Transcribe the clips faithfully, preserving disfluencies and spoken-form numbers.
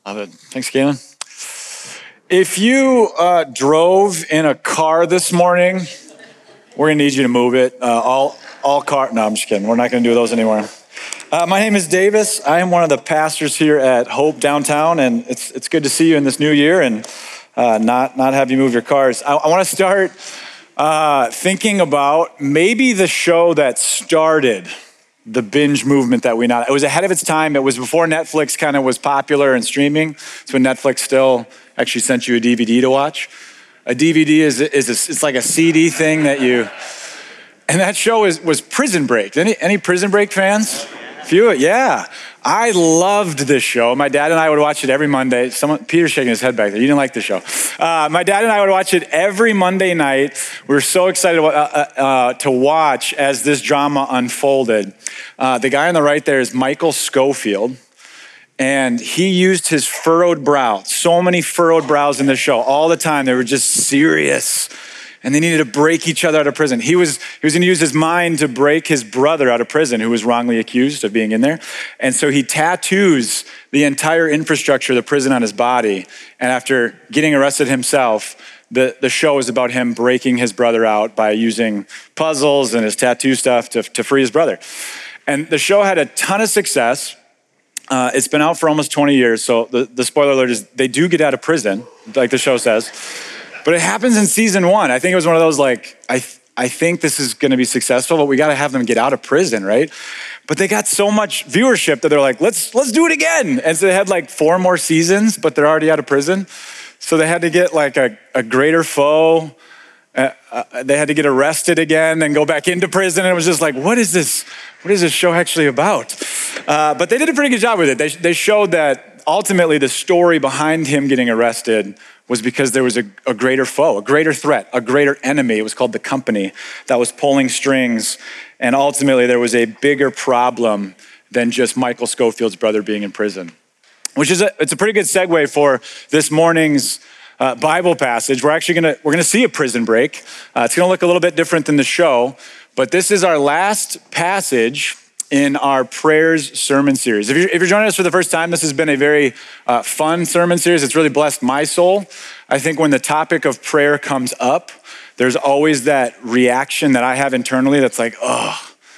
Love it. Thanks, Galen. If you uh, drove in a car this morning, we're gonna need you to move it. Uh, all, all car. No, I'm just kidding. We're not gonna do those anymore. Uh, my name is Davis. I am one of the pastors here at Hope Downtown, and it's it's good to see you in this new year and uh, not not have you move your cars. I, I want to start uh, thinking about maybe the show that started the binge movement that we now. It was ahead of its time. It was before Netflix kind of was popular and streaming. It's when Netflix still actually sent you a D V D to watch. A D V D is is a, it's like a C D thing that you. And that show is was Prison Break. Any any Prison Break fans? Few, yeah. I loved this show. My dad and I would watch it every Monday. Someone, Peter's shaking his head back there. You didn't like the show. Uh, my dad and I would watch it every Monday night. We were so excited uh, uh, to watch as this drama unfolded. Uh, the guy on the right there is Michael Scofield. And he used his furrowed brow. So many furrowed brows in this show. All the time, they were just serious. And they needed to break each other out of prison. He was he was going to use his mind to break his brother out of prison, who was wrongly accused of being in there. And so he tattoos the entire infrastructure of the prison on his body. And after getting arrested himself, the, the show is about him breaking his brother out by using puzzles and his tattoo stuff to, to free his brother. And the show had a ton of success. Uh, it's been out for almost twenty years. So the, the spoiler alert is they do get out of prison, like the show says. But it happens in season one. I think it was one of those like, I th- I think this is gonna be successful, but we gotta have them get out of prison, right? But they got so much viewership that they're like, let's let's do it again. And so they had like four more seasons, but they're already out of prison. So they had to get like a, a greater foe. Uh, uh, they had to get arrested again and go back into prison. And it was just like, what is this? What is this show actually about? Uh, but they did a pretty good job with it. They, they showed that ultimately the story behind him getting arrested was because there was a, a greater foe, a greater threat, a greater enemy. It was called the company that was pulling strings. And ultimately there was a bigger problem than just Michael Scofield's brother being in prison, which is a, it's a pretty good segue for this morning's uh, Bible passage. We're actually gonna, we're gonna see a prison break. Uh, it's gonna look a little bit different than the show, but this is our last passage in our prayers sermon series. If you're, if you're joining us for the first time, this has been a very uh, fun sermon series. It's really blessed my soul. I think when the topic of prayer comes up, there's always that reaction that I have internally that's like, oh,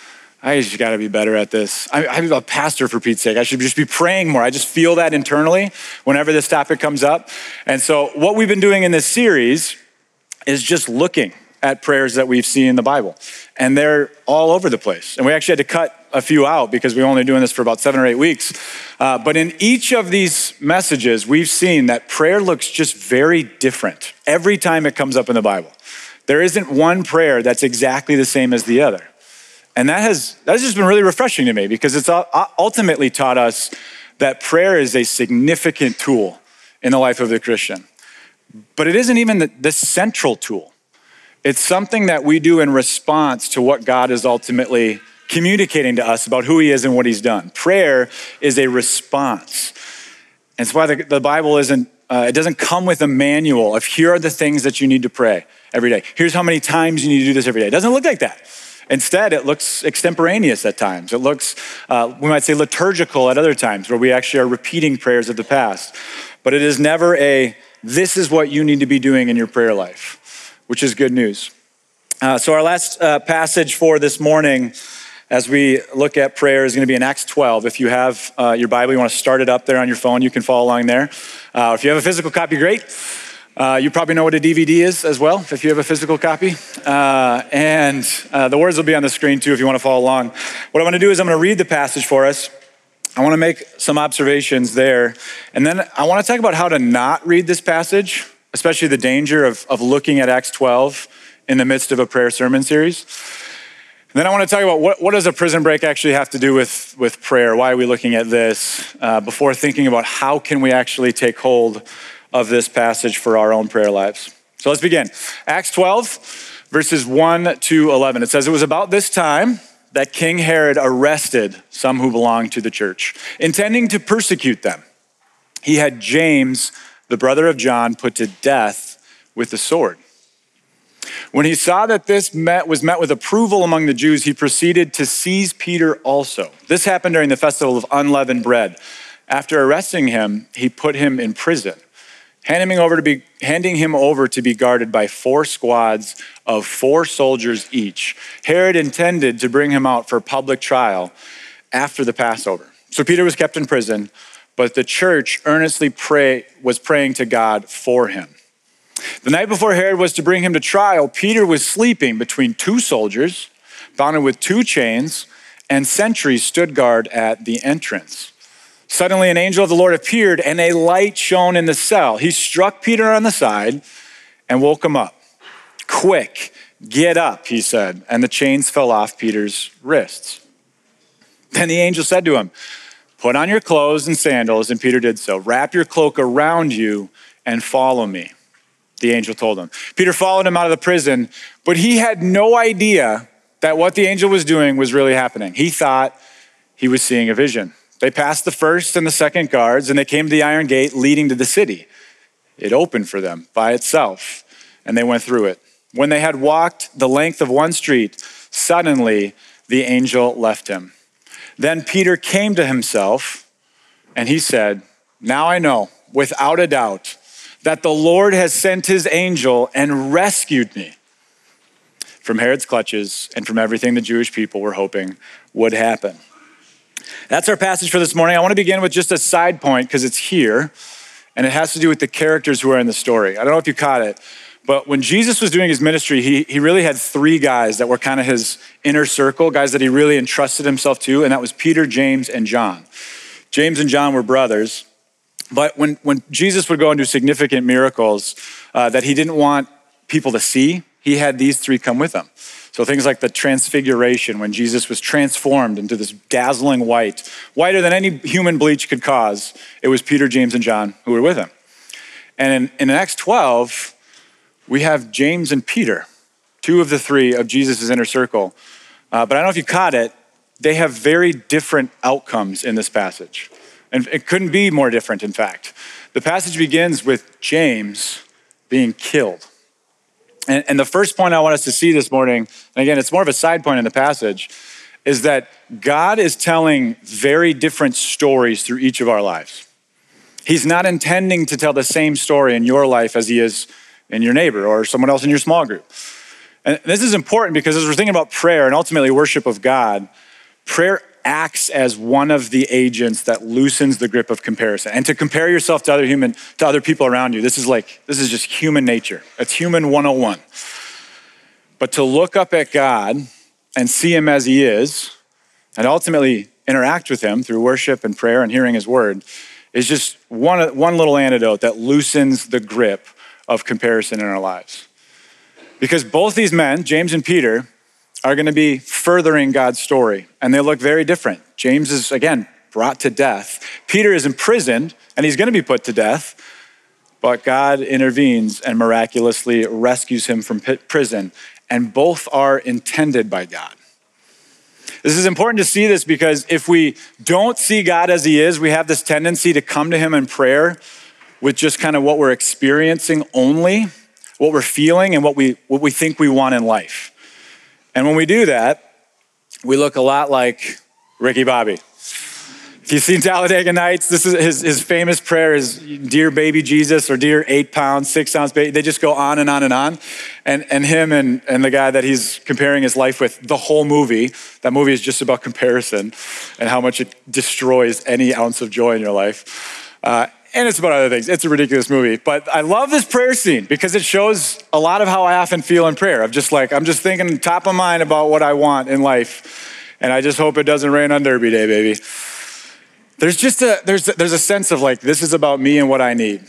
I just gotta be better at this. I, I'm a pastor, for Pete's sake. I should just be praying more. I just feel that internally whenever this topic comes up. And so what we've been doing in this series is just looking at prayers that we've seen in the Bible. And they're all over the place. And we actually had to cut a few out because we were only doing this for about seven or eight weeks. Uh, but in each of these messages, we've seen that prayer looks just very different every time it comes up in the Bible. There isn't one prayer that's exactly the same as the other. And that has, that has just been really refreshing to me because it's ultimately taught us that prayer is a significant tool in the life of the Christian. But it isn't even the, the central tool. It's something that we do in response to what God is ultimately communicating to us about who he is and what he's done. Prayer is a response. And it's why the, the Bible isn't, uh, it doesn't come with a manual of here are the things that you need to pray every day. Here's how many times you need to do this every day. It doesn't look like that. Instead, it looks extemporaneous at times. It looks, uh, we might say liturgical at other times where we actually are repeating prayers of the past. But it is never a, this is what you need to be doing in your prayer life, which is good news. Uh, so our last uh, passage for this morning as we look at prayer is going to be in Acts twelve. If you have uh, your Bible, you want to start it up there on your phone, you can follow along there. Uh, if you have a physical copy, great. Uh, you probably know what a D V D is as well, if you have a physical copy. Uh, and uh, the words will be on the screen too if you want to follow along. What I want to do is I'm going to read the passage for us. I want to make some observations there. And then I want to talk about how to not read this passage, especially the danger of, of looking at Acts twelve in the midst of a prayer sermon series. And then I want to talk about what, what does a prison break actually have to do with, with prayer? Why are we looking at this uh, before thinking about how can we actually take hold of this passage for our own prayer lives? So let's begin. Acts twelve, verses one to eleven. It says, it was about this time that King Herod arrested some who belonged to the church, intending to persecute them. He had James, the brother of John, put to death with the sword. When he saw that this met, was met with approval among the Jews, he proceeded to seize Peter also. This happened during the festival of unleavened bread. After arresting him, he put him in prison, handing him over to be, handing him over to be guarded by four squads of four soldiers each. Herod intended to bring him out for public trial after the Passover. So Peter was kept in prison, but the church earnestly pray, was praying to God for him. The night before Herod was to bring him to trial, Peter was sleeping between two soldiers, bound with two chains, and sentries stood guard at the entrance. Suddenly an angel of the Lord appeared, and a light shone in the cell. He struck Peter on the side and woke him up. "Quick, get up," he said, and the chains fell off Peter's wrists. Then the angel said to him, "Put on your clothes and sandals," and Peter did so. "Wrap your cloak around you and follow me," the angel told him. Peter followed him out of the prison, but he had no idea that what the angel was doing was really happening. He thought he was seeing a vision. They passed the first and the second guards, and they came to the iron gate leading to the city. It opened for them by itself, and they went through it. When they had walked the length of one street, suddenly the angel left him. Then Peter came to himself, and he said, "Now I know, without a doubt, that the Lord has sent his angel and rescued me from Herod's clutches and from everything the Jewish people were hoping would happen." That's our passage for this morning. I want to begin with just a side point because it's here, and it has to do with the characters who are in the story. I don't know if you caught it, but when Jesus was doing his ministry, he, he really had three guys that were kind of his inner circle, guys that he really entrusted himself to, and that was Peter, James, and John. James and John were brothers, but when, when Jesus would go and do significant miracles uh, that he didn't want people to see, he had these three come with him. So things like the transfiguration, when Jesus was transformed into this dazzling white, whiter than any human bleach could cause, it was Peter, James, and John who were with him. And in, in Acts twelve, we have James and Peter, two of the three of Jesus' inner circle. Uh, but I don't know if you caught it, they have very different outcomes in this passage. And it couldn't be more different, in fact. The passage begins with James being killed. And, and the first point I want us to see this morning, and again, it's more of a side point in the passage, is that God is telling very different stories through each of our lives. He's not intending to tell the same story in your life as he is in your neighbor or someone else in your small group. And this is important because as we're thinking about prayer and ultimately worship of God, prayer acts as one of the agents that loosens the grip of comparison. And to compare yourself to other human, to other people around you, this is like, this is just human nature. It's human one oh one. But to look up at God and see him as he is, and ultimately interact with him through worship and prayer and hearing his word, is just one, one little antidote that loosens the grip of comparison in our lives. Because both these men, James and Peter, are going to be furthering God's story, and they look very different. James is, again, brought to death. Peter is imprisoned, and he's going to be put to death, but God intervenes and miraculously rescues him from prison, and both are intended by God. This is important to see this because if we don't see God as he is, we have this tendency to come to him in prayer with just kind of what we're experiencing only, what we're feeling, and what we what we think we want in life. And when we do that, we look a lot like Ricky Bobby. If you've seen Talladega Nights, this is his, his famous prayer is, "Dear baby Jesus," or "Dear eight pound, six ounce baby." They just go on and on and on. And, and him and, and the guy that he's comparing his life with, the whole movie, that movie is just about comparison and how much it destroys any ounce of joy in your life. Uh, and it's about other things. It's a ridiculous movie. But I love this prayer scene because it shows a lot of how I often feel in prayer. Of just like, I'm just thinking top of mind about what I want in life. And I just hope it doesn't rain on Derby Day, baby. There's just a, there's, there's a sense of like, this is about me and what I need.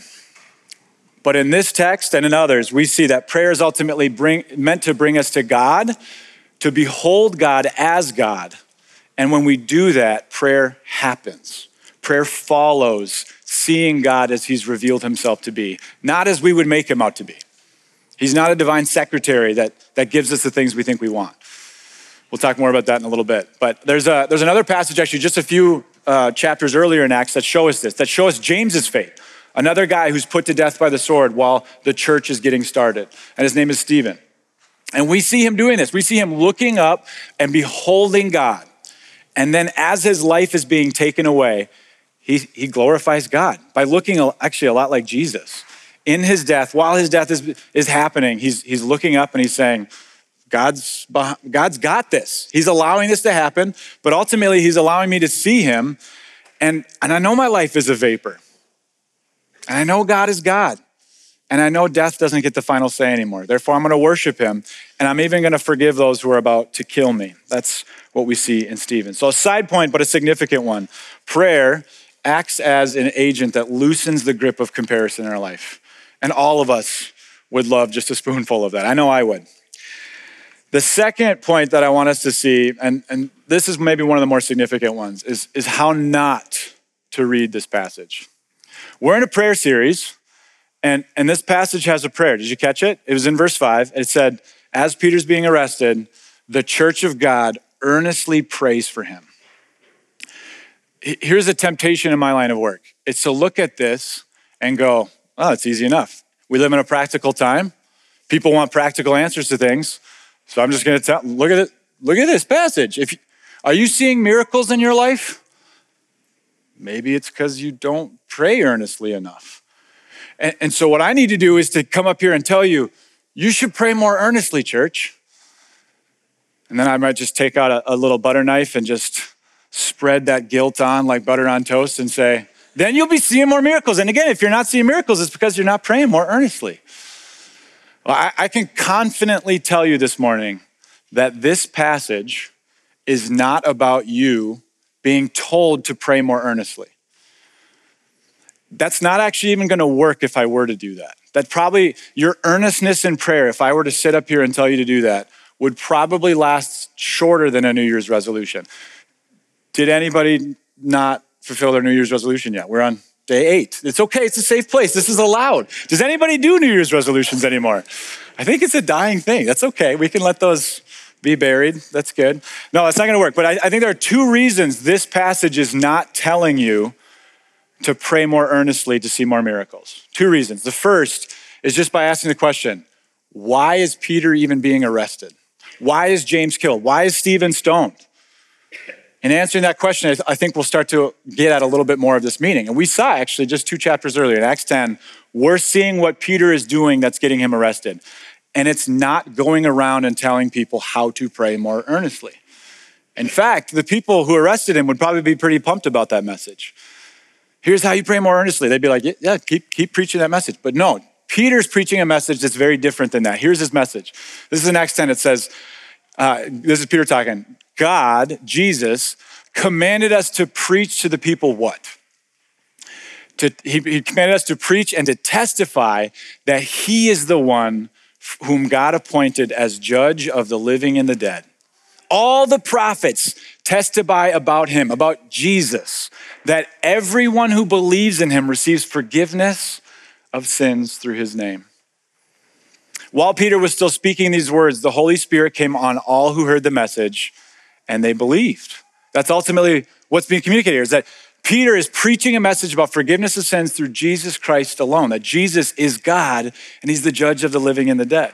But in this text and in others, we see that prayer is ultimately bring, meant to bring us to God, to behold God as God. And when we do that, prayer happens. Prayer follows seeing God as he's revealed himself to be, not as we would make him out to be. He's not a divine secretary that, that gives us the things we think we want. We'll talk more about that in a little bit. But there's a, there's another passage, actually just a few uh, chapters earlier in Acts that show us this, that show us James's fate. Another guy who's put to death by the sword while the church is getting started. And his name is Stephen. And we see him doing this. We see him looking up and beholding God. And then as his life is being taken away, he, he glorifies God by looking actually a lot like Jesus. In his death, while his death is, is happening, he's, he's looking up and he's saying, God's, God's got this. He's allowing this to happen, but ultimately he's allowing me to see him. And, and I know my life is a vapor. And I know God is God. And I know death doesn't get the final say anymore. Therefore, I'm going to worship him. And I'm even going to forgive those who are about to kill me. That's what we see in Stephen. So a side point, but a significant one. Prayer acts as an agent that loosens the grip of comparison in our life. And all of us would love just a spoonful of that. I know I would. The second point that I want us to see, and, and this is maybe one of the more significant ones, is, is how not to read this passage. We're in a prayer series, and, and this passage has a prayer. Did you catch it? It was in verse five. It said, as Peter's being arrested, the church of God earnestly prays for him. Here's a temptation in my line of work. It's to look at this and go, oh, it's easy enough. We live in a practical time. People want practical answers to things. So I'm just going to tell, look at it. Look at this passage. If you, are you seeing miracles in your life? Maybe it's because you don't pray earnestly enough. And, and so what I need to do is to come up here and tell you, you should pray more earnestly, church. And then I might just take out a, a little butter knife and just spread that guilt on like butter on toast and say, then you'll be seeing more miracles. And again, if you're not seeing miracles, it's because you're not praying more earnestly. Well, I, I can confidently tell you this morning that this passage is not about you being told to pray more earnestly. That's not actually even going to work if I were to do that. That probably your earnestness in prayer, if I were to sit up here and tell you to do that, would probably last shorter than a New Year's resolution. Did anybody not fulfill their New Year's resolution yet? We're on day eight. It's okay. It's a safe place. This is allowed. Does anybody do New Year's resolutions anymore? I think it's a dying thing. That's okay. We can let those be buried. That's good. No, it's not going to work. But I, I think there are two reasons this passage is not telling you to pray more earnestly to see more miracles. Two reasons. The first is just by asking the question, why is Peter even being arrested? Why is James killed? Why is Stephen stoned? In answering that question, I think we'll start to get at a little bit more of this meaning. And we saw actually just two chapters earlier in Acts ten, we're seeing what Peter is doing that's getting him arrested. And it's not going around and telling people how to pray more earnestly. In fact, the people who arrested him would probably be pretty pumped about that message. Here's how you pray more earnestly. They'd be like, yeah, keep, keep preaching that message. But no, Peter's preaching a message that's very different than that. Here's his message. This is in Acts ten. It says, uh, this is Peter talking. God, Jesus, commanded us to preach to the people what? To, he, he commanded us to preach and to testify that he is the one whom God appointed as judge of the living and the dead. All the prophets testify about him, about Jesus, that everyone who believes in him receives forgiveness of sins through his name. While Peter was still speaking these words, the Holy Spirit came on all who heard the message, and they believed. That's ultimately what's being communicated here, is that Peter is preaching a message about forgiveness of sins through Jesus Christ alone, that Jesus is God and he's the judge of the living and the dead.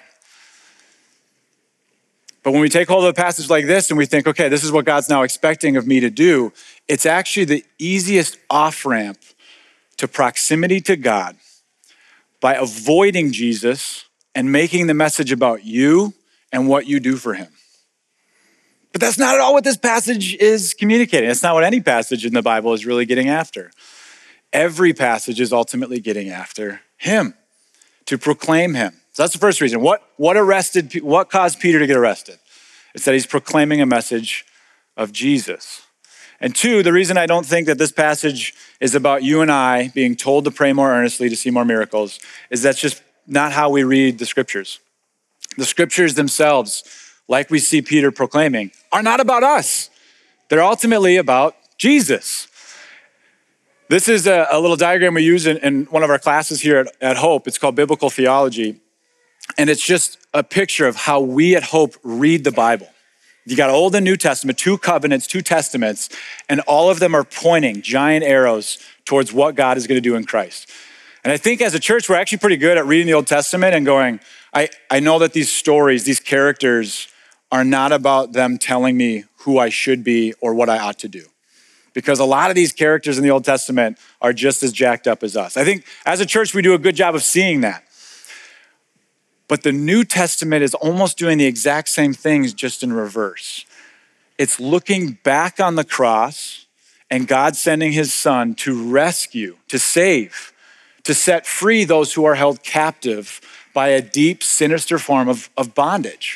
But when we take hold of a passage like this and we think, okay, this is what God's now expecting of me to do, it's actually the easiest off-ramp to proximity to God by avoiding Jesus and making the message about you and what you do for him. But that's not at all what this passage is communicating. It's not what any passage in the Bible is really getting after. Every passage is ultimately getting after him, to proclaim him. So that's the first reason. What, what arrested, what caused Peter to get arrested? It's that he's proclaiming a message of Jesus. And two, the reason I don't think that this passage is about you and I being told to pray more earnestly to see more miracles is that's just not how we read the scriptures. The scriptures themselves, like we see Peter proclaiming, are not about us. They're ultimately about Jesus. This is a, a little diagram we use in, in one of our classes here at, at Hope. It's called Biblical Theology. And it's just a picture of how we at Hope read the Bible. You got Old and New Testament, two covenants, two testaments, and all of them are pointing giant arrows towards what God is going to do in Christ. And I think as a church, we're actually pretty good at reading the Old Testament and going, I, I know that these stories, these characters are not about them telling me who I should be or what I ought to do. because a lot of these characters in the Old Testament are just as jacked up as us. I think as a church, we do a good job of seeing that. But the New Testament is almost doing the exact same things, just in reverse. It's looking back on the cross and God sending his son to rescue, to save, to set free those who are held captive by a deep, sinister form of, of bondage.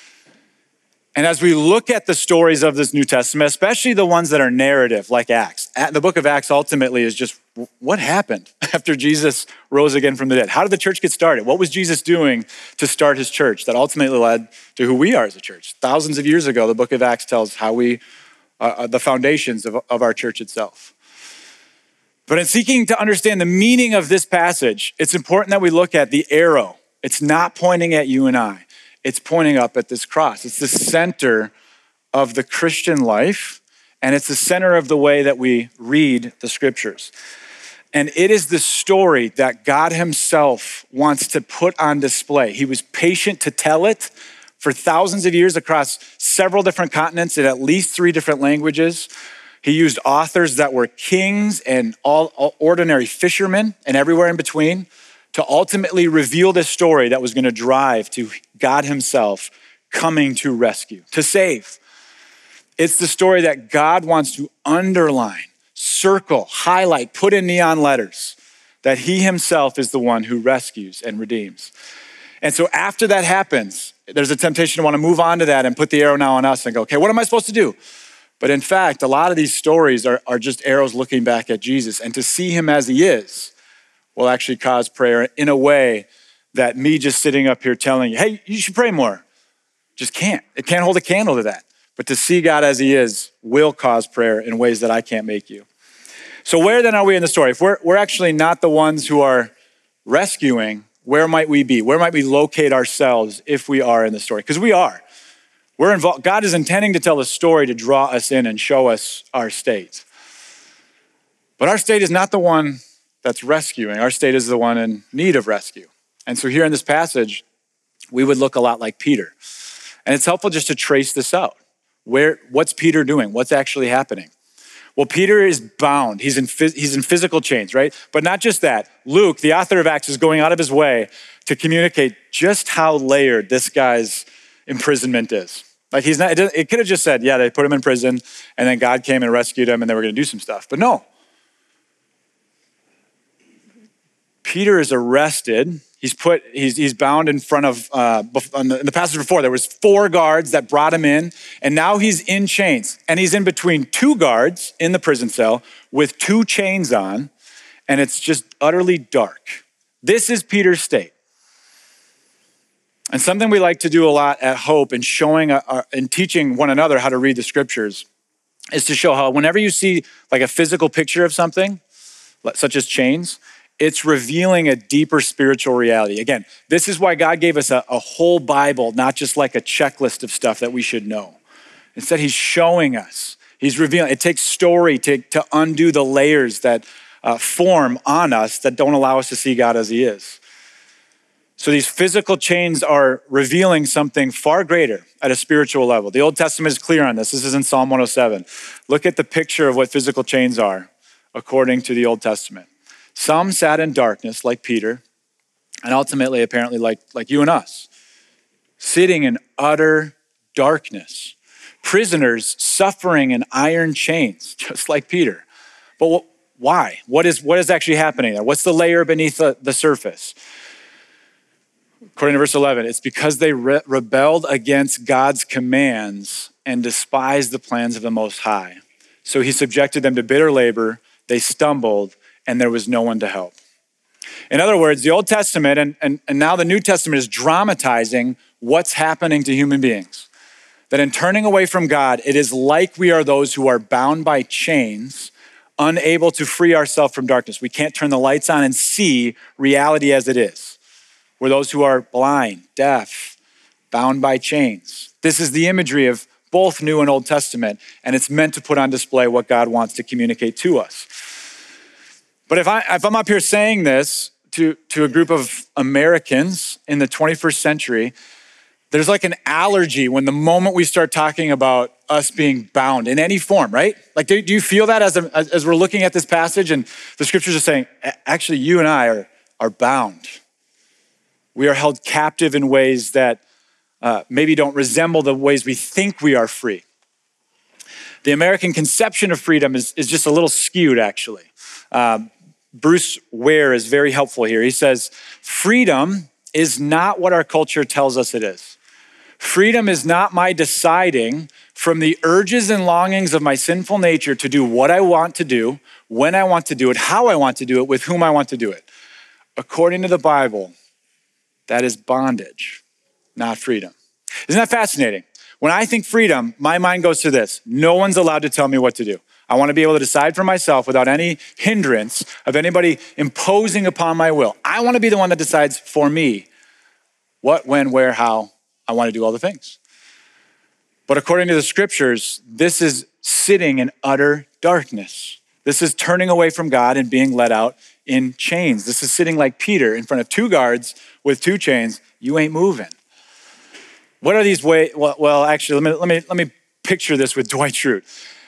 And as we look at the stories of this New Testament, especially the ones that are narrative, like Acts, the book of Acts ultimately is just what happened after Jesus rose again from the dead? How did the church get started? What was Jesus doing to start his church that ultimately led to who we are as a church? Thousands of years ago, the book of Acts tells how we, uh, the foundations of, of our church itself. But in seeking to understand the meaning of this passage, it's important that we look at the arrow. It's not pointing at you and I. It's pointing up at this cross. It's the center of the Christian life, and it's the center of the way that we read the scriptures. And it is the story that God himself wants to put on display. He was patient to tell it for thousands of years across several different continents in at least three different languages. He used authors that were kings and all, all ordinary fishermen and everywhere in between to ultimately reveal this story that was going to drive to God himself coming to rescue, to save. It's the story that God wants to underline, circle, highlight, put in neon letters, that he himself is the one who rescues and redeems. And so after that happens, there's a temptation to want to move on to that and put the arrow now on us and go, okay, what am I supposed to do? But in fact, a lot of these stories are, are just arrows looking back at Jesus, and to see him as he is will actually cause prayer in a way that me just sitting up here telling you, hey, you should pray more, just can't. It can't hold a candle to that. But to see God as he is will cause prayer in ways that I can't make you. So where then are we in the story? If we're, we're actually not the ones who are rescuing, where might we be? Where might we locate ourselves if we are in the story? Because we are. We're involved. God is intending to tell a story to draw us in and show us our state. But our state is not the one that's rescuing. Our state is the one in need of rescue. And so here in this passage, we would look a lot like Peter. And it's helpful just to trace this out. Where, what's Peter doing? What's actually happening? Well, Peter is bound. He's in, he's in physical chains, right? But not just that. Luke, the author of Acts, is going out of his way to communicate just how layered this guy's imprisonment is. Like he's not, it, it could have just said, yeah, they put him in prison and then God came and rescued him and they were going to do some stuff. But no. Peter is arrested. He's put, he's, he's bound in front of, uh, in the passage before, there was four guards that brought him in, and now he's in chains. And he's in between two guards in the prison cell with two chains on, and it's just utterly dark. This is Peter's state. And something we like to do a lot at Hope in showing uh, and teaching one another how to read the scriptures is to show how whenever you see like a physical picture of something, such as chains, it's revealing a deeper spiritual reality. Again, this is why God gave us a, a whole Bible, not just like a checklist of stuff that we should know. Instead, he's showing us. He's revealing. It takes story to, to undo the layers that uh, form on us that don't allow us to see God as he is. So these physical chains are revealing something far greater at a spiritual level. The Old Testament is clear on this. This is in Psalm one oh seven. Look at the picture of what physical chains are according to the Old Testament. Some sat in darkness like Peter, and ultimately apparently like, like you and us, sitting in utter darkness. Prisoners suffering in iron chains, just like Peter. But why? What is, what is actually happening there? What's the layer beneath the, the surface? According to verse eleven, it's because they re- rebelled against God's commands and despised the plans of the Most High. So he subjected them to bitter labor, they stumbled, and there was no one to help. In other words, the Old Testament and, and, and now the New Testament is dramatizing what's happening to human beings. That in turning away from God, it is like we are those who are bound by chains, unable to free ourselves from darkness. We can't turn the lights on and see reality as it is. We're those who are blind, deaf, bound by chains. This is the imagery of both New and Old Testament, and it's meant to put on display what God wants to communicate to us. But if, I, if I'm up here saying this to, to a group of Americans in the twenty-first century, there's like an allergy when the moment we start talking about us being bound in any form, right? Like, do, do you feel that as, a, as, as we're looking at this passage and the scriptures are saying, actually, you and I are, are bound. We are held captive in ways that uh, maybe don't resemble the ways we think we are free. The American conception of freedom is, is just a little skewed, actually. Um, Bruce Ware is very helpful here. He says, freedom is not what our culture tells us it is. Freedom is not my deciding from the urges and longings of my sinful nature to do what I want to do, when I want to do it, how I want to do it, with whom I want to do it. According to the Bible, that is bondage, not freedom. Isn't that fascinating? When I think freedom, my mind goes to this. No one's allowed to tell me what to do. I want to be able to decide for myself without any hindrance of anybody imposing upon my will. I want to be the one that decides for me what, when, where, how I want to do all the things. But according to the scriptures, this is sitting in utter darkness. This is turning away from God and being let out in chains. This is sitting like Peter in front of two guards with two chains. You ain't moving. What are these ways? Well, well, actually, let me, let me, let me picture this with Dwight Schrute.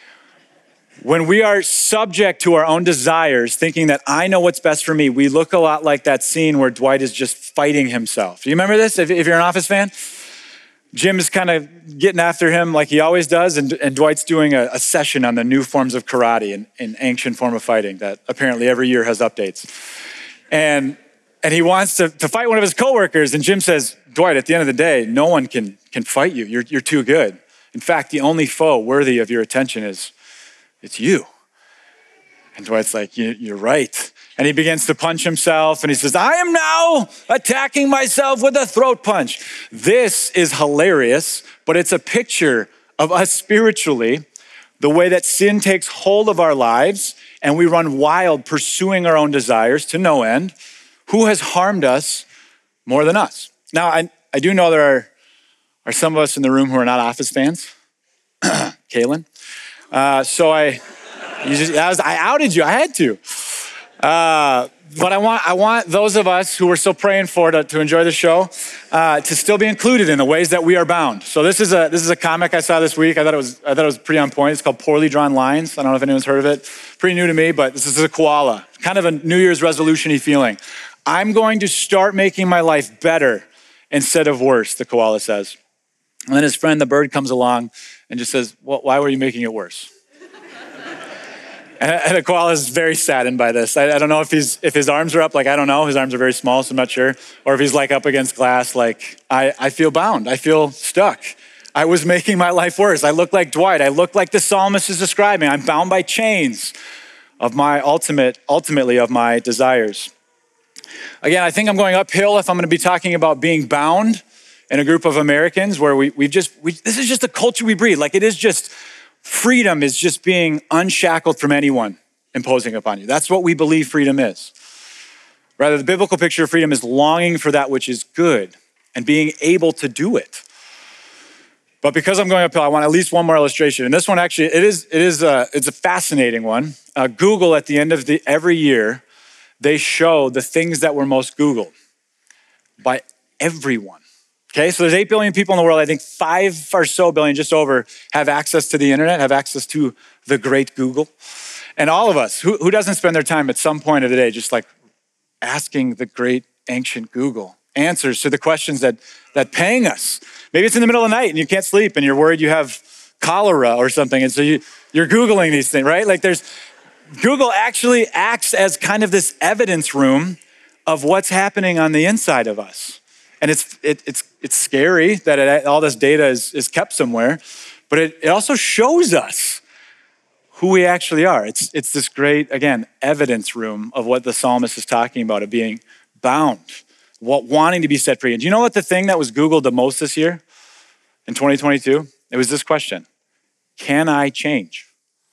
When we are subject to our own desires, thinking that I know what's best for me, we look a lot like that scene where Dwight is just fighting himself. Do you remember this? If, if you're an Office fan? Jim is kind of getting after him like he always does, and, and Dwight's doing a, a session on the new forms of karate, an, an ancient form of fighting that apparently every year has updates. And and he wants to, to fight one of his coworkers, and Jim says, Dwight, at the end of the day, no one can, can fight you. You're, you're too good. In fact, the only foe worthy of your attention is, it's you. And Dwight's like, you, you're right. And he begins to punch himself, and he says, I am now attacking myself with a throat punch. This is hilarious, but it's a picture of us spiritually, the way that sin takes hold of our lives, and we run wild pursuing our own desires to no end. Who has harmed us more than us? Now, I, I do know there are, are some of us in the room who are not Office fans. Kaylin. Uh, so I, you just, I, was, I outed you. I had to. Uh, but I want I want those of us who we're still praying for to, to enjoy the show uh, to still be included in the ways that we are bound. So this is a this is a comic I saw this week. I thought it was I thought it was pretty on point. It's called Poorly Drawn Lines. I don't know if anyone's heard of it. Pretty new to me, but this is a koala. Kind of a New Year's resolution-y feeling. I'm going to start making my life better instead of worse, the koala says. And then his friend, the bird, comes along and just says, well, why were you making it worse? And the koala is very saddened by this. I, I don't know if he's if his arms are up, like, I don't know. His arms are very small, so I'm not sure. Or if he's like up against glass, like, I, I feel bound. I feel stuck. I was making my life worse. I look like Dwight. I look like the psalmist is describing. I'm bound by chains of my ultimate, ultimately of my desires. Again, I think I'm going uphill if I'm going to be talking about being bound in a group of Americans where we, we've just, we, this is just the culture we breed. Like, it is just, freedom is just being unshackled from anyone imposing upon you. That's what we believe freedom is. Rather, the biblical picture of freedom is longing for that which is good and being able to do it. But because I'm going uphill, I want at least one more illustration. And this one actually, it is, it is a, it's a fascinating one. Uh, Google, at the end of the every year, they show the things that were most Googled by everyone. Okay, so there's eight billion people in the world. I think five or so billion, just over, have access to the internet, have access to the great Google. And all of us, who, who doesn't spend their time at some point of the day just like asking the great ancient Google answers to the questions that, that pang us? Maybe it's in the middle of the night and you can't sleep and you're worried you have cholera or something. And so you, you're Googling these things, right? Like there's, Google actually acts as kind of this evidence room of what's happening on the inside of us. And it's it, it's it's scary that it, all this data is, is kept somewhere, but it, it also shows us who we actually are. It's it's this great, again, evidence room of what the psalmist is talking about, of being bound, what, wanting to be set free. And do you know what the thing that was Googled the most this year in twenty twenty-two? It was this question: can I change?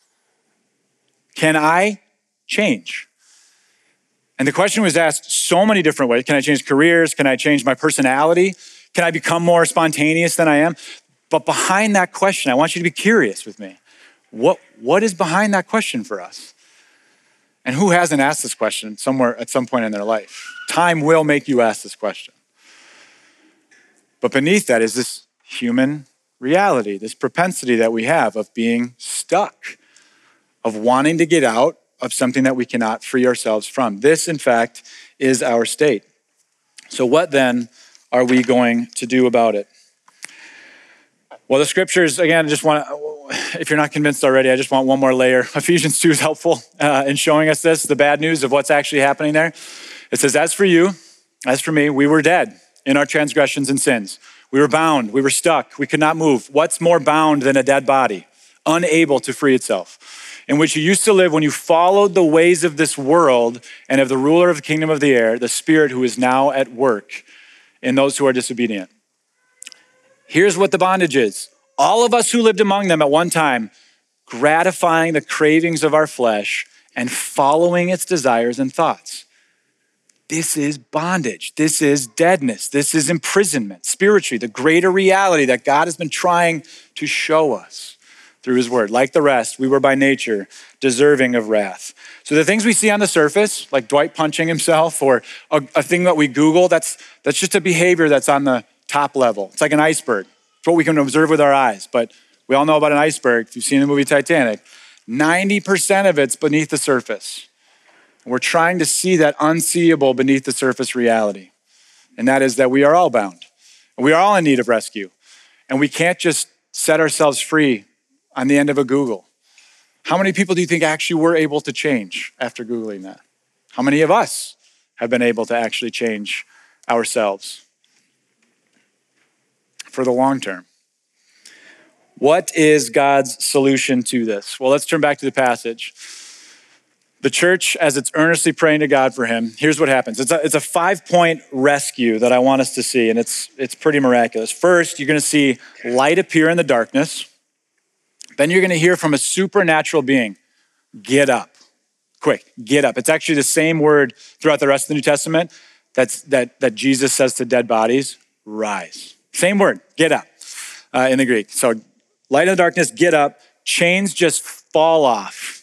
Can I change? And the question was asked so many different ways. Can I change careers? Can I change my personality? Can I become more spontaneous than I am? But behind that question, I want you to be curious with me. What, what is behind that question for us? And who hasn't asked this question somewhere at some point in their life? Time will make you ask this question. But beneath that is this human reality, this propensity that we have of being stuck, of wanting to get out of something that we cannot free ourselves from. This, in fact, is our state. So what then are we going to do about it? Well, the scriptures, again, just want to, if you're not convinced already, I just want one more layer. Ephesians two is helpful uh, in showing us this, the bad news of what's actually happening there. It says, as for you, as for me, we were dead in our transgressions and sins. We were bound, we were stuck, we could not move. What's more bound than a dead body, unable to free itself, in which you used to live when you followed the ways of this world and of the ruler of the kingdom of the air, the spirit who is now at work in those who are disobedient. Here's what the bondage is. All of us who lived among them at one time, gratifying the cravings of our flesh and following its desires and thoughts. This is bondage. This is deadness. This is imprisonment. Spiritually, the greater reality that God has been trying to show us through his word. Like the rest, we were by nature deserving of wrath. So the things we see on the surface, like Dwight punching himself or a, a thing that we Google, that's, that's just a behavior that's on the top level. It's like an iceberg. It's what we can observe with our eyes. But we all know about an iceberg. If you've seen the movie Titanic, ninety percent of it's beneath the surface. We're trying to see that unseeable beneath the surface reality. And that is that we are all bound. We are all in need of rescue. And we can't just set ourselves free on the end of a Google. How many people do you think actually were able to change after Googling that? How many of us have been able to actually change ourselves for the long term? What is God's solution to this? Well, let's turn back to the passage. The church, as it's earnestly praying to God for him, here's what happens. It's a, it's a five-point rescue that I want us to see, and it's, it's pretty miraculous. First, you're going to see light appear in the darkness. Then you're going to hear from a supernatural being, get up. Quick, get up. It's actually the same word throughout the rest of the New Testament that's, that, that Jesus says to dead bodies, rise. Same word, get up uh, in the Greek. So light in the darkness, get up. Chains just fall off.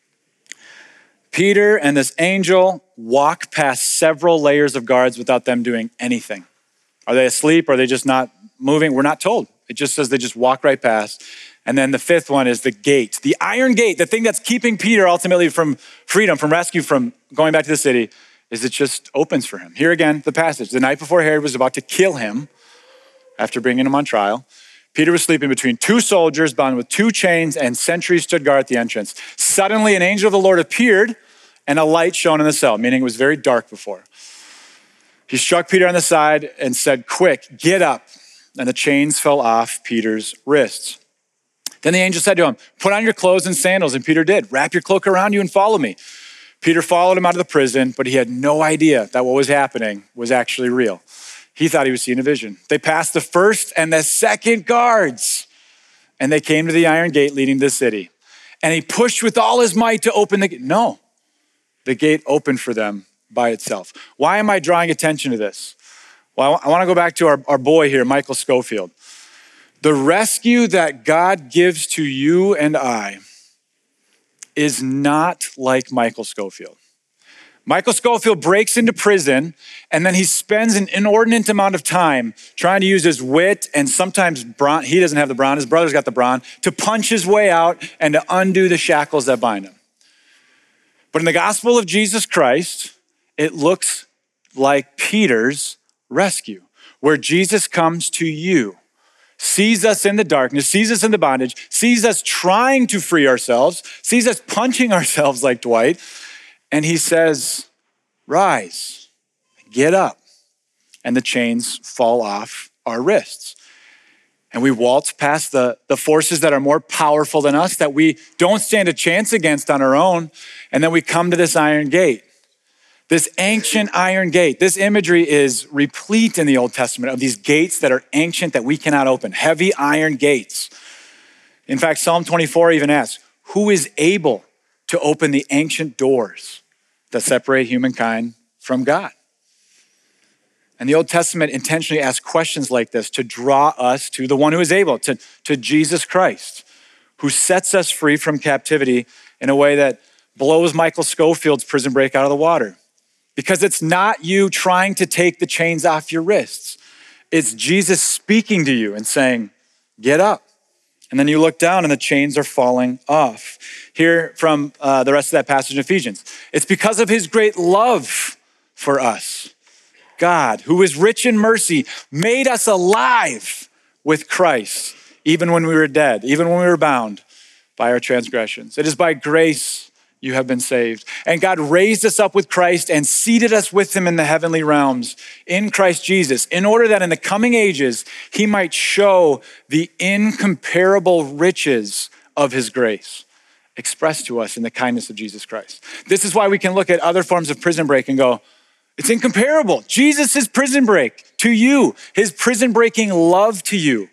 Peter and this angel walk past several layers of guards without them doing anything. Are they asleep? Are they just not moving? We're not told. It just says they just walk right past. And then the fifth one is the gate, the iron gate, the thing that's keeping Peter ultimately from freedom, from rescue, from going back to the city, is it just opens for him. Here again, the passage. The night before Herod was about to kill him after bringing him on trial, Peter was sleeping between two soldiers bound with two chains, and sentries stood guard at the entrance. Suddenly an angel of the Lord appeared and a light shone in the cell, meaning it was very dark before. He struck Peter on the side and said, quick, get up. And the chains fell off Peter's wrists. Then the angel said to him, put on your clothes and sandals. And Peter did. Wrap your cloak around you and follow me. Peter followed him out of the prison, but he had no idea that what was happening was actually real. He thought he was seeing a vision. They passed the first and the second guards, and they came to the iron gate leading to the city. And he pushed with all his might to open the gate. No, the gate opened for them by itself. Why am I drawing attention to this? Well, I want to go back to our, our boy here, Michael Scofield. The rescue that God gives to you and I is not like Michael Scofield. Michael Scofield breaks into prison, and then he spends an inordinate amount of time trying to use his wit and sometimes brawn. He doesn't have the brawn, his brother's got the brawn, to punch his way out and to undo the shackles that bind him. But in the gospel of Jesus Christ, it looks like Peter's rescue, where Jesus comes to you, sees us in the darkness, sees us in the bondage, sees us trying to free ourselves, sees us punching ourselves like Dwight, and he says, rise, get up. And the chains fall off our wrists. And we waltz past the, the forces that are more powerful than us, that we don't stand a chance against on our own. And then we come to this iron gate. This ancient iron gate. This imagery is replete in the Old Testament of these gates that are ancient that we cannot open. Heavy iron gates. In fact, Psalm twenty-four even asks, who is able to open the ancient doors that separate humankind from God? And the Old Testament intentionally asks questions like this to draw us to the one who is able, to, to Jesus Christ, who sets us free from captivity in a way that blows Michael Scofield's prison break out of the water. Because it's not you trying to take the chains off your wrists. It's Jesus speaking to you and saying, get up. And then you look down and the chains are falling off. Here from uh, the rest of that passage in Ephesians. It's because of his great love for us. God, who is rich in mercy, made us alive with Christ, even when we were dead, even when we were bound by our transgressions. It is by grace you have been saved. And God raised us up with Christ and seated us with him in the heavenly realms in Christ Jesus, in order that in the coming ages, he might show the incomparable riches of his grace expressed to us in the kindness of Jesus Christ. This is why we can look at other forms of prison break and go, it's incomparable. Jesus' prison break to you, his prison breaking love to you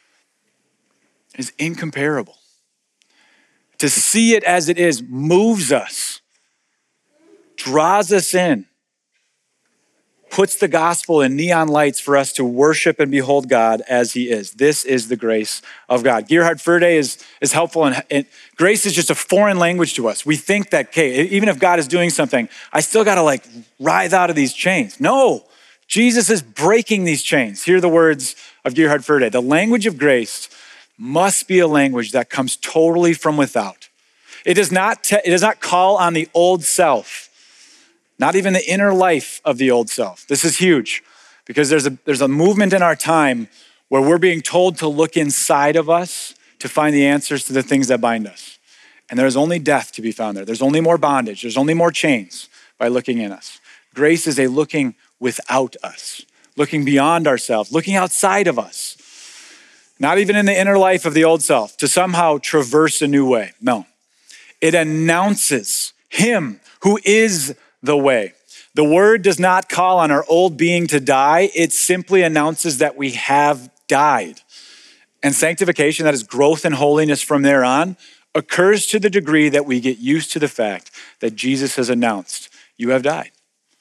is incomparable. To see it as it is moves us, draws us in, puts the gospel in neon lights for us to worship and behold God as he is. This is the grace of God. Gerhard Ferde is, is helpful, and, and grace is just a foreign language to us. We think that, okay, even if God is doing something, I still gotta like writhe out of these chains. No, Jesus is breaking these chains. Hear the words of Gerhard Ferde. The language of grace must be a language that comes totally from without. It does not, te- it does not call on the old self, not even the inner life of the old self. This is huge because there's a, there's a movement in our time where we're being told to look inside of us to find the answers to the things that bind us. And there's only death to be found there. There's only more bondage. There's only more chains by looking in us. Grace is a looking without us, looking beyond ourselves, looking outside of us. Not even in the inner life of the old self, to somehow traverse a new way. No, it announces him who is the way. The word does not call on our old being to die. It simply announces that we have died. And sanctification, that is growth in holiness from there on, occurs to the degree that we get used to the fact that Jesus has announced, you have died.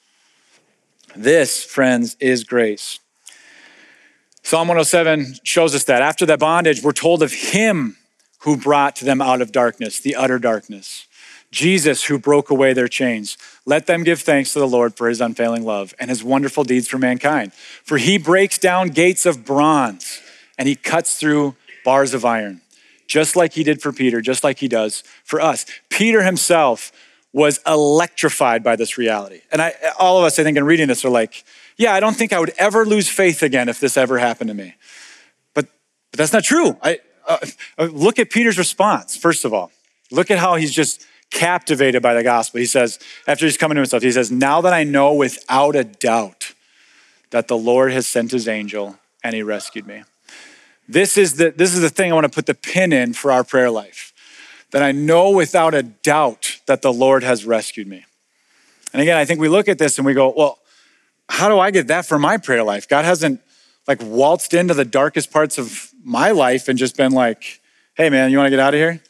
This, friends, is grace. Psalm one oh seven shows us that after that bondage, we're told of him who brought them out of darkness, the utter darkness. Jesus who broke away their chains. Let them give thanks to the Lord for his unfailing love and his wonderful deeds for mankind. For he breaks down gates of bronze and he cuts through bars of iron, just like he did for Peter, just like he does for us. Peter himself was electrified by this reality. And I, all of us, I think, in reading this are like, yeah, I don't think I would ever lose faith again if this ever happened to me. But, but that's not true. I uh, look at Peter's response, first of all. Look at how he's just captivated by the gospel. He says, after he's coming to himself, he says, now that I know without a doubt that the Lord has sent his angel and he rescued me. This is the, this is the thing I want to put the pin in for our prayer life. That I know without a doubt that the Lord has rescued me. And again, I think we look at this and we go, well, how do I get that for my prayer life? God hasn't like waltzed into the darkest parts of my life and just been like, hey man, you want to get out of here?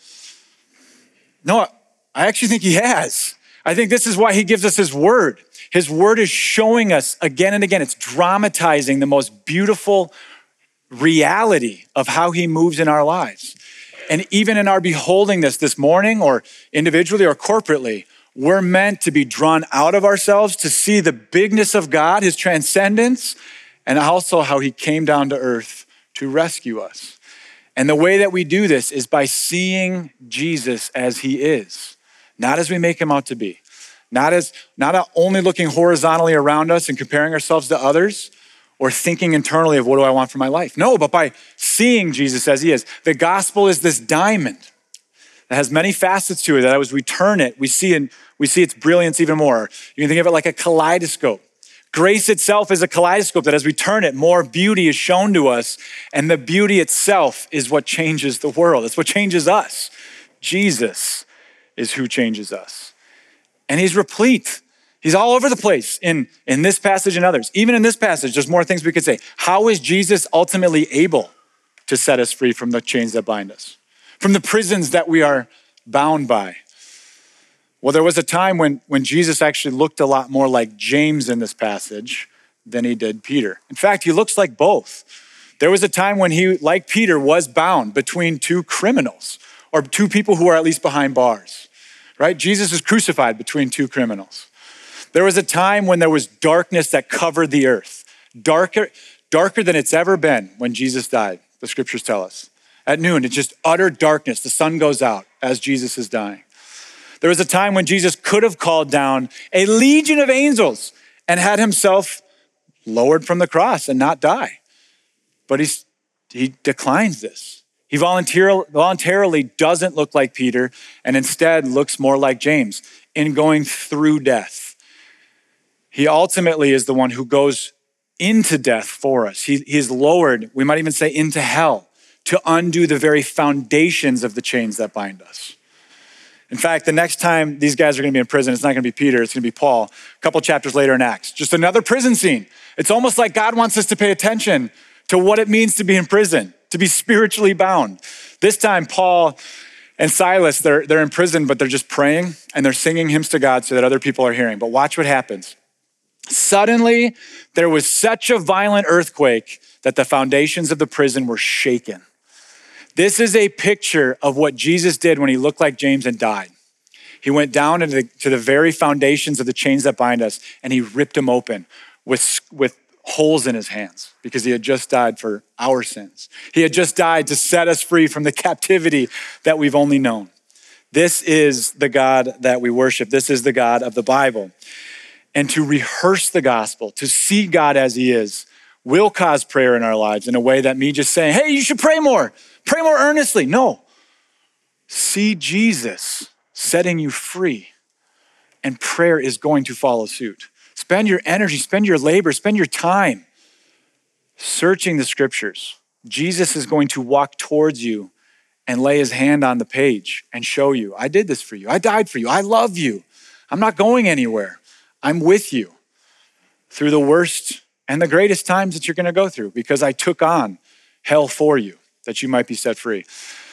No, I actually think he has. I think this is why he gives us his word. His word is showing us again and again. It's dramatizing the most beautiful reality of how he moves in our lives. And even in our beholding this this morning or individually or corporately, we're meant to be drawn out of ourselves to see the bigness of God, his transcendence, and also how he came down to earth to rescue us. And the way that we do this is by seeing Jesus as he is, not as we make him out to be, not as not only looking horizontally around us and comparing ourselves to others or thinking internally of what do I want for my life. No, but by seeing Jesus as he is. The gospel is this diamond that has many facets to it that as we turn it, we see, and we see its brilliance even more. You can think of it like a kaleidoscope. Grace itself is a kaleidoscope that as we turn it, more beauty is shown to us, and the beauty itself is what changes the world. It's what changes us. Jesus is who changes us. And he's replete. He's all over the place in, in this passage and others. Even in this passage, there's more things we could say. How is Jesus ultimately able to set us free from the chains that bind us? From the prisons that we are bound by? Well, there was a time when, when Jesus actually looked a lot more like James in this passage than he did Peter. In fact, he looks like both. There was a time when he, like Peter, was bound between two criminals or two people who are at least behind bars, right? Jesus was crucified between two criminals. There was a time when there was darkness that covered the earth, darker, darker than it's ever been when Jesus died. the scriptures tell us. At noon, it's just utter darkness. The sun goes out as Jesus is dying. There was a time when Jesus could have called down a legion of angels and had himself lowered from the cross and not die. But he's, he declines this. He volunteer, voluntarily doesn't look like Peter and instead looks more like James in going through death. He ultimately is the one who goes into death for us. He, he is lowered, we might even say into hell, to undo the very foundations of the chains that bind us. In fact, the next time these guys are gonna be in prison, it's not gonna be Peter, it's gonna be Paul, a couple chapters later in Acts. Just another prison scene. It's almost like God wants us to pay attention to what it means to be in prison, to be spiritually bound. This time, Paul and Silas, they're, they're in prison, but they're just praying and they're singing hymns to God so that other people are hearing. But watch what happens. Suddenly, there was such a violent earthquake that the foundations of the prison were shaken. This is a picture of what Jesus did when he looked like James and died. He went down into the, to the very foundations of the chains that bind us, and he ripped them open with, with holes in his hands because he had just died for our sins. He had just died to set us free from the captivity that we've only known. This is the God that we worship. This is the God of the Bible. And to rehearse the gospel, to see God as he is, will cause prayer in our lives in a way that me just saying, hey, you should pray more, pray more earnestly. No, see Jesus setting you free, and prayer is going to follow suit. Spend your energy, spend your labor, spend your time searching the scriptures. Jesus is going to walk towards you and lay his hand on the page and show you, I did this for you. I died for you. I love you. I'm not going anywhere. I'm with you through the worst and the greatest times that you're gonna go through because I took on hell for you that you might be set free.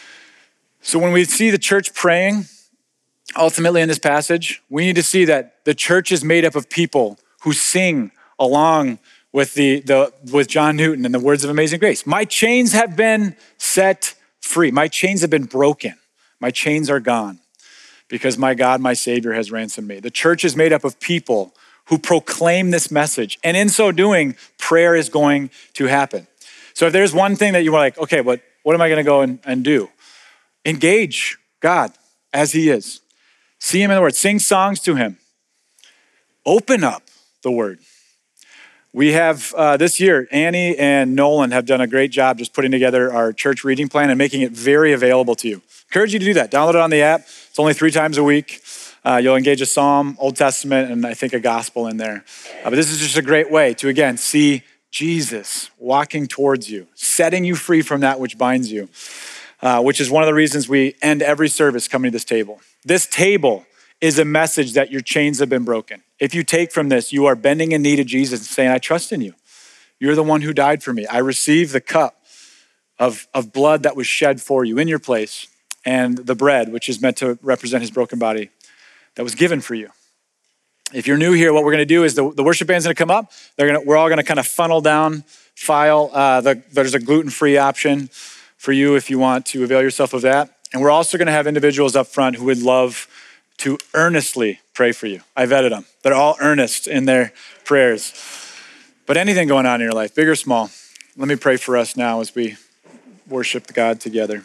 So when we see the church praying, ultimately in this passage, we need to see that the church is made up of people who sing along with the, the with John Newton and the words of Amazing Grace. My chains have been set free. My chains have been broken. My chains are gone because my God, my Savior has ransomed me. The church is made up of people who proclaim this message. And in so doing, prayer is going to happen. So if there's one thing that you were like, okay, but what am I gonna go and, and do? Engage God as he is. See him in the word, sing songs to him. Open up the word. We have, uh, this year, Annie and Nolan have done a great job just putting together our church reading plan and making it very available to you. Encourage you to do that. Download it on the app. It's only three times a week. Uh, you'll engage a Psalm, Old Testament, and I think a gospel in there. Uh, but this is just a great way to, again, see Jesus walking towards you, setting you free from that which binds you, uh, which is one of the reasons we end every service coming to this table. This table is a message that your chains have been broken. If you take from this, you are bending a knee to Jesus and saying, I trust in you. You're the one who died for me. I receive the cup of, of blood that was shed for you in your place, and the bread, which is meant to represent his broken body that was given for you. If you're new here, what we're gonna do is the, the worship band's gonna come up. They're gonna, we're all gonna kind of funnel down file. Uh, the, there's a gluten-free option for you if you want to avail yourself of that. And we're also gonna have individuals up front who would love to earnestly pray for you. I vetted them. They're all earnest in their prayers. But anything going on in your life, big or small, let me pray for us now as we worship God together.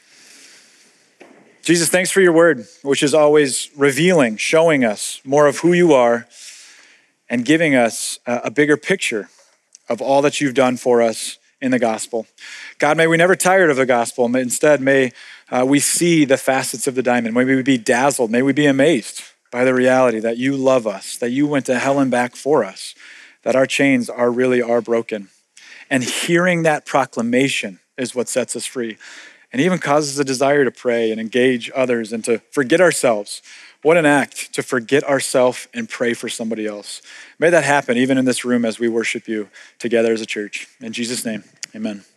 Jesus, thanks for your word, which is always revealing, showing us more of who you are and giving us a bigger picture of all that you've done for us in the gospel. God, may we never tire of the gospel. Instead, may uh, we see the facets of the diamond. May we be dazzled. May we be amazed by the reality that you love us, that you went to hell and back for us, that our chains are really are broken. And hearing that proclamation is what sets us free and even causes a desire to pray and engage others and to forget ourselves. What an act to forget ourselves and pray for somebody else. May that happen even in this room as we worship you together as a church. In Jesus' name, amen.